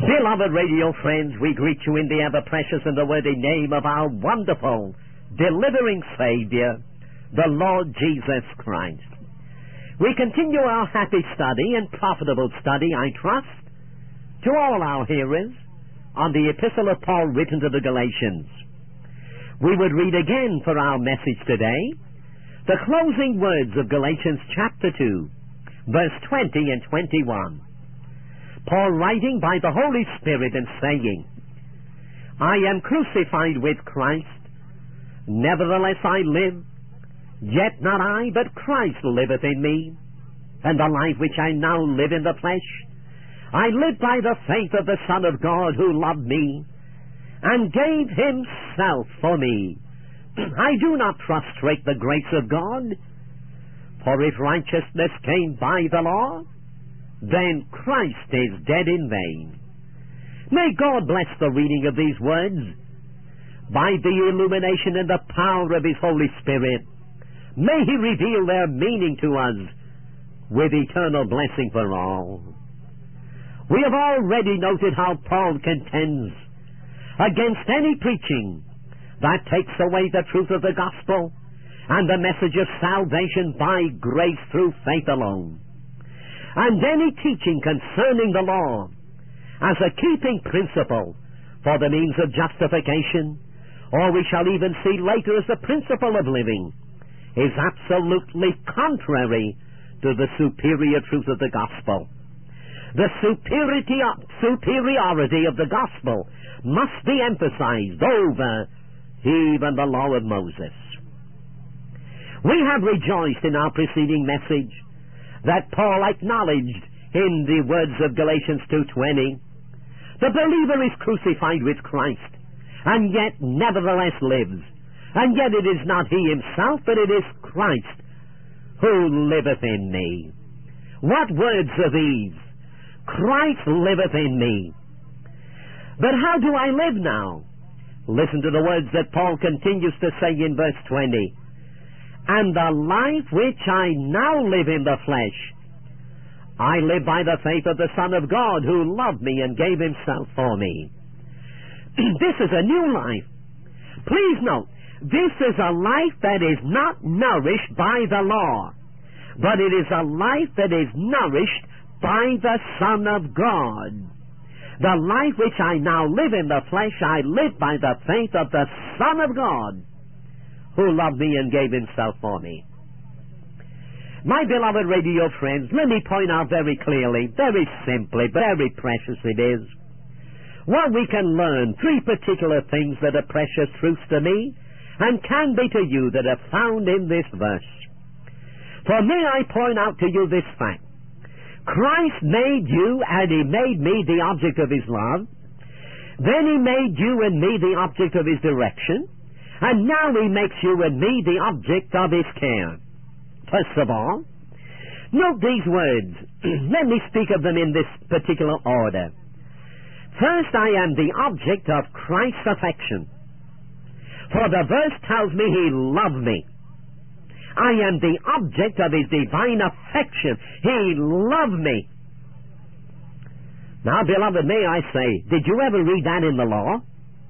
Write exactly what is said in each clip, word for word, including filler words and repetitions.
Beloved radio friends, we greet you in the ever-precious and the worthy name of our wonderful, delivering Savior, the Lord Jesus Christ. We continue our happy study and profitable study, I trust, to all our hearers on the Epistle of Paul written to the Galatians. We would read again for our message today the closing words of Galatians chapter two, verse twenty and twenty-one. Paul writing by the Holy Spirit and saying, I am crucified with Christ, nevertheless I live, yet not I, but Christ liveth in me, and the life which I now live in the flesh, I live by the faith of the Son of God who loved me, and gave himself for me. I do not frustrate the grace of God, for if righteousness came by the law, then Christ is dead in vain. May God bless the reading of these words. By the illumination and the power of His Holy Spirit, may He reveal their meaning to us with eternal blessing for all. We have already noted how Paul contends against any preaching that takes away the truth of the gospel and the message of salvation by grace through faith alone, and any teaching concerning the law as a keeping principle for the means of justification, or we shall even see later as the principle of living, is absolutely contrary to the superior truth of the gospel. The superiority superiority of the gospel must be emphasized over even the law of Moses. We have rejoiced in our preceding message that Paul acknowledged in the words of Galatians two twenty, the believer is crucified with Christ, and yet nevertheless lives. And yet it is not he himself, but it is Christ who liveth in me. What words are these? Christ liveth in me. But how do I live now? Listen to the words that Paul continues to say in verse twenty. And the life which I now live in the flesh, I live by the faith of the Son of God who loved me and gave himself for me. This is a new life. Please note, this is a life that is not nourished by the law, but it is a life that is nourished by the Son of God. The life which I now live in the flesh, I live by the faith of the Son of God who loved me and gave himself for me. My beloved radio friends, let me point out very clearly, very simply, very precious it is, what we can learn, three particular things that are precious truths to me and can be to you that are found in this verse. For may I point out to you this fact. Christ made you and He made me the object of His love. Then He made you and me the object of His direction. And now He makes you and me the object of His care. First of all, note these words. Let me speak of them in this particular order. First, I am the object of Christ's affection. For the verse tells me He loved me. I am the object of His divine affection. He loved me. Now, beloved, may I say, did you ever read that in the law?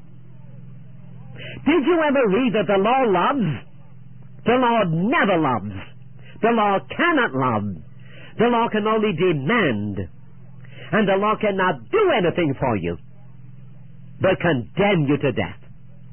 Did you ever read that the law loves? The law never loves. The law cannot love. The law can only demand. And the law cannot do anything for you but condemn you to death.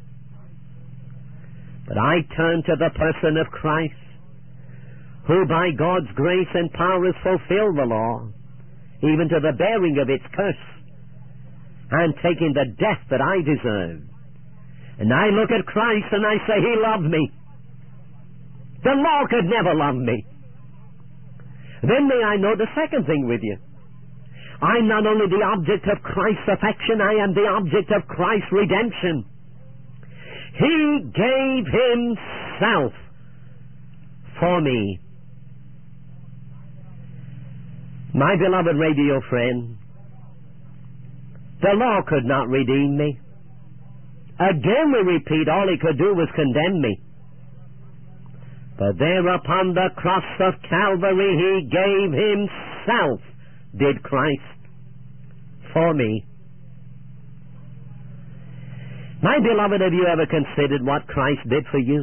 But I turn to the person of Christ, who by God's grace and power has fulfilled the law, even to the bearing of its curse, and taking the death that I deserved. And I look at Christ and I say, He loved me. The law could never love me. Then may I know the second thing with you. I'm not only the object of Christ's affection, I am the object of Christ's redemption. He gave Himself for me. My beloved radio friend, the law could not redeem me. Again we repeat, all He could do was condemn me. But there upon the cross of Calvary He gave Himself, did Christ, for me. My beloved, have you ever considered what Christ did for you?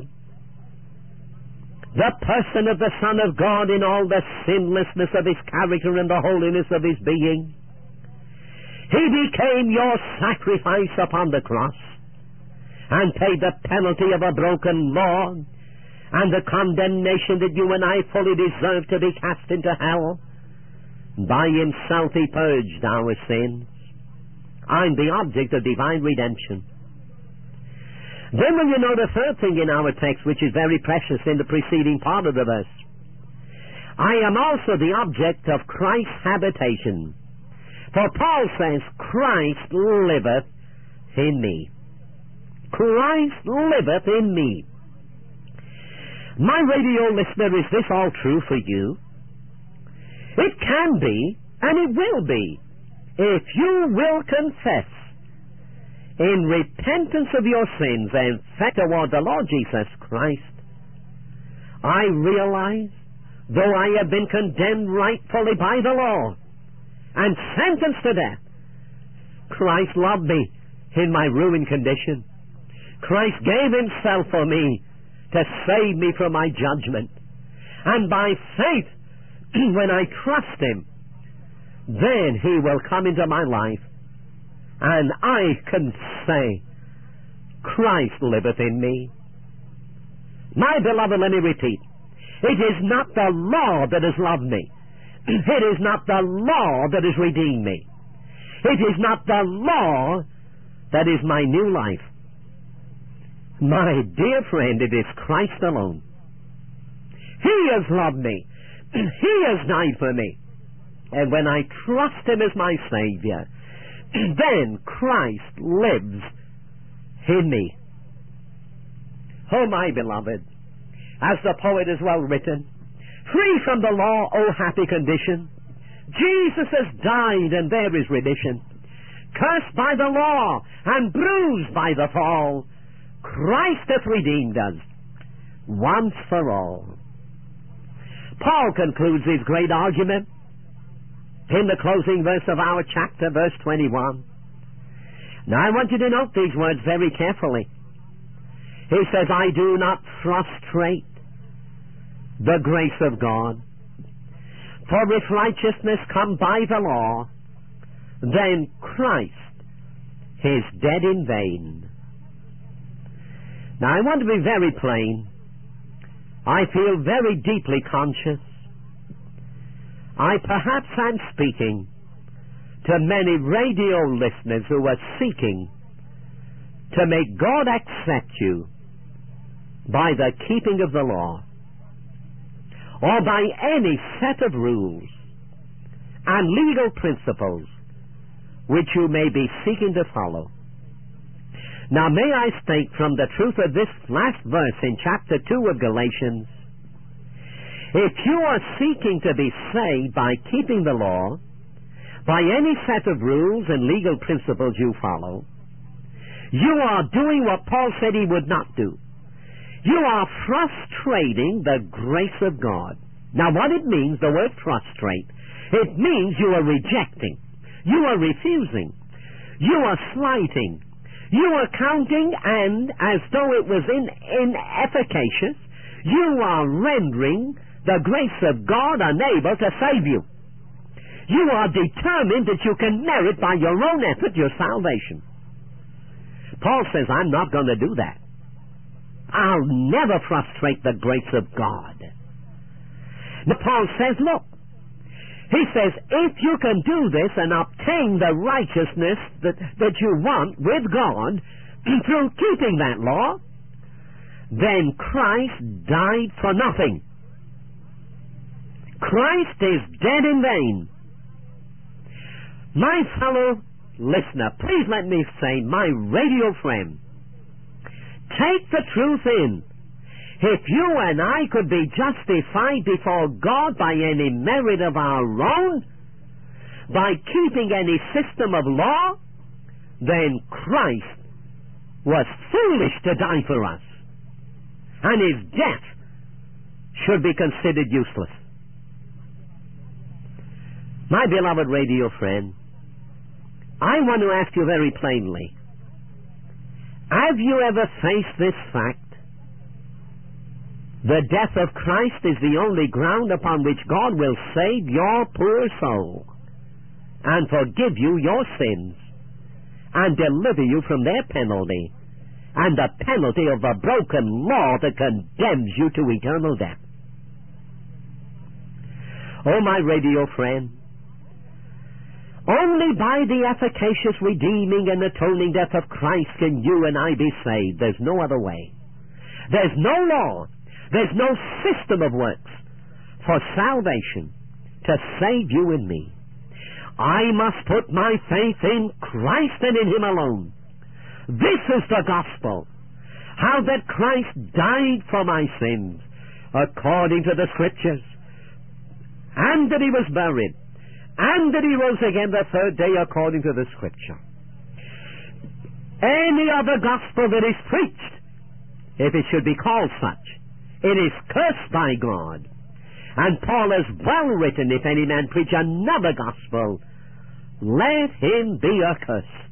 The person of the Son of God in all the sinlessness of his character and the holiness of his being. He became your sacrifice upon the cross and paid the penalty of a broken law and the condemnation that you and I fully deserve to be cast into hell. By himself he purged our sins. I'm the object of divine redemption. Then will you know the third thing in our text, which is very precious in the preceding part of the verse. I am also the object of Christ's habitation. For Paul says, Christ liveth in me. Christ liveth in me. My radio listener, is this all true for you? It can be, and it will be, if you will confess in repentance of your sins and faith toward the Lord Jesus Christ. I realize, though I have been condemned rightfully by the law and sentenced to death, Christ loved me in my ruined condition. Christ gave himself for me to save me from my judgment. And by faith, when I trust him, then he will come into my life, and I can say, Christ liveth in me. My beloved, let me repeat. It is not the law that has loved me. It is not the law that has redeemed me. It is not the law that is my new life. My dear friend, it is Christ alone. He has loved me. He has died for me. And when I trust him as my Savior, then Christ lives in me. Oh, my beloved, as the poet has well written, free from the law, O happy condition, Jesus has died and there is remission. Cursed by the law and bruised by the fall, Christ hath redeemed us once for all. Paul concludes his great argument in the closing verse of our chapter, verse twenty-one. Now I want you to note these words very carefully. He says, I do not frustrate the grace of God. For if righteousness come by the law, then Christ is dead in vain. Now I want to be very plain. I feel very deeply conscious. I perhaps am speaking to many radio listeners who are seeking to make God accept you by the keeping of the law or by any set of rules and legal principles which you may be seeking to follow. Now may I state from the truth of this last verse in chapter two of Galatians, if you are seeking to be saved by keeping the law, by any set of rules and legal principles you follow, you are doing what Paul said he would not do. You are frustrating the grace of God. Now what it means, the word frustrate, it means you are rejecting, you are refusing, you are slighting, you are counting, and as though it was in, inefficacious, you are rendering the grace of God unable to save you. You are determined that you can merit by your own effort your salvation. Paul says, I'm not going to do that. I'll never frustrate the grace of God. Now Paul says, look, he says, if you can do this and obtain the righteousness that, that you want with God through keeping that law, then Christ died for nothing. Christ is dead in vain. My fellow listener, please let me say, my radio friend, take the truth in. If you and I could be justified before God by any merit of our own, by keeping any system of law, then Christ was foolish to die for us, and his death should be considered useless. My beloved radio friend, I want to ask you very plainly, Have you ever faced this fact? The death of Christ is the only ground upon which God will save your poor soul and forgive you your sins and deliver you from their penalty and the penalty of the broken law that condemns you to eternal death. Oh, my radio friend, only by the efficacious redeeming and atoning death of Christ can you and I be saved. There's no other way. There's no law. There's no system of works for salvation to save you and me. I must put my faith in Christ and in Him alone. This is the gospel. How that Christ died for my sins according to the Scriptures, and that He was buried, and that He rose again the third day according to the Scripture. Any other gospel that is preached, if it should be called such, it is cursed by God. And Paul has well written, if any man preach another gospel, let him be accursed.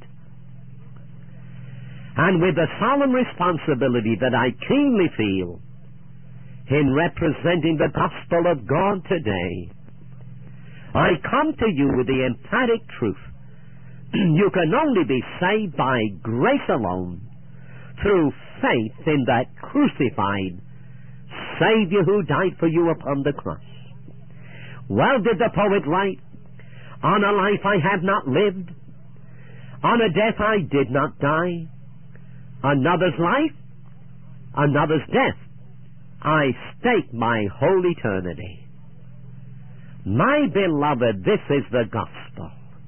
And with the solemn responsibility that I keenly feel in representing the gospel of God today, I come to you with the emphatic truth. You can only be saved by grace alone, through faith in that crucified Savior who died for you upon the cross. Well did the poet write, on a life I have not lived, on a death I did not die, another's life, another's death, I stake my whole eternity. My beloved, this is the gospel.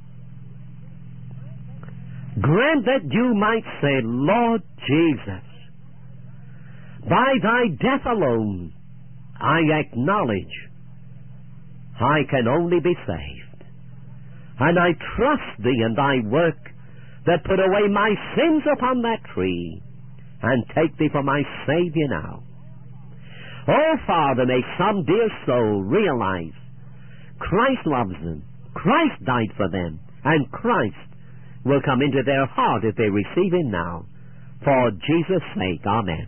Grant that you might say, Lord Jesus, by thy death alone, I acknowledge I can only be saved. And I trust thee in thy work that put away my sins upon that tree and take thee for my Savior now. Oh, Father, may some dear soul realize Christ loves them, Christ died for them, and Christ will come into their heart if they receive Him now. For Jesus' sake, amen.